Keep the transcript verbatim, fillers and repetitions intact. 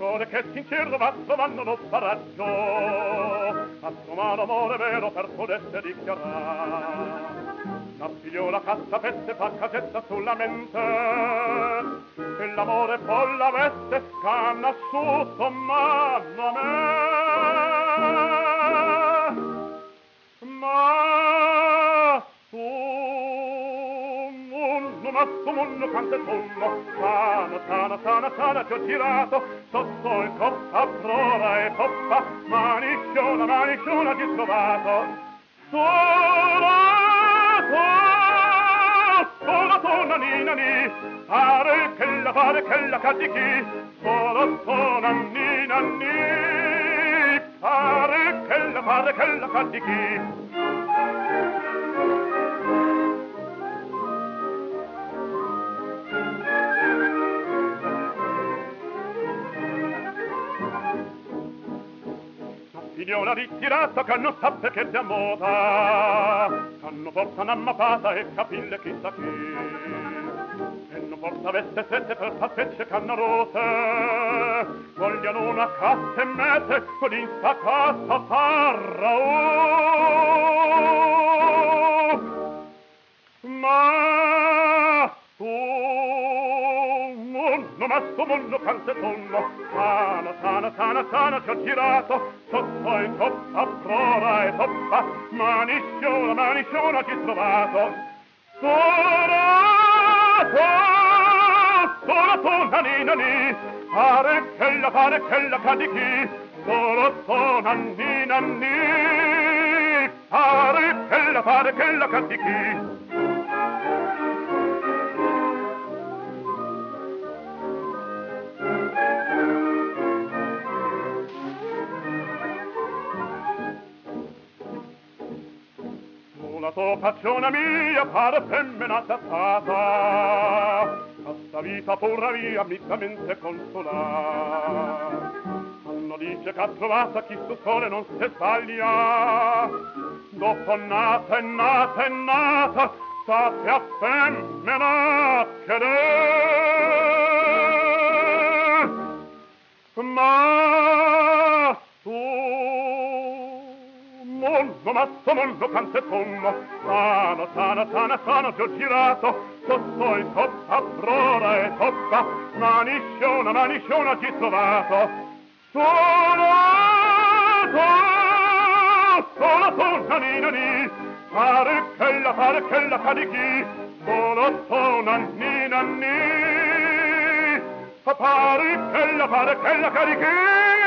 l'amore che sincero va trovando lo sparaggio, a trovare amore vero per potersi dichiarare. La figliola cassa peste fa casetta sulla mente, e l'amore poi la veste scanna sotto mano a me. Ma tu mondo, ma tu mondo canta sonno, sana, sana, sana, sana, ti ho girato, sotto il coppa, prora e poppa, manisciona, manisciona ti ho trovato. Sola, sola, sola, nina, ni, pare che la, pare che la cadichi, sola, sola, nina, ni, pare che la, pare che la cadichi. Figliola ritirata che non sa perché ti ammoda, hanno porta un'ammapata e capille chissà chi, e non porta veste sette per fattecce canna rose, vogliono una cassa e mette con in sta cassa farra, oh! Ma tu mondo, ma sto mondo canta sonno, sana, sana, sana, sana, ci ho girato, sotto e toppa, prora e toppa, manisciona, manisciona ti ho trovato. Sola, sola, sola, sola, nina, ni, pare che la, pare che la cadichi, sola, sola, nina, ni, pare che la, pare che la cadichi. La tua passione mia pare femminata stata, questa vita pura via mitamente consola. Hanno dice che ha trovata chi su sole non si sbaglia, dopo nata e nata e nata, sappia femmina che è. Ma tu mondo, ma sto mondo canta e sonno, sana, sana, sana, sana, ti ho girato, sotto in toppa, prora e toppa, manisciona, manisciona ti ho trovato. Sola, sola, sola, sola, nina, ni, pare che la, pare che la cadichi, sola, sola, nina, ni, pare che la, pare che la cadichi.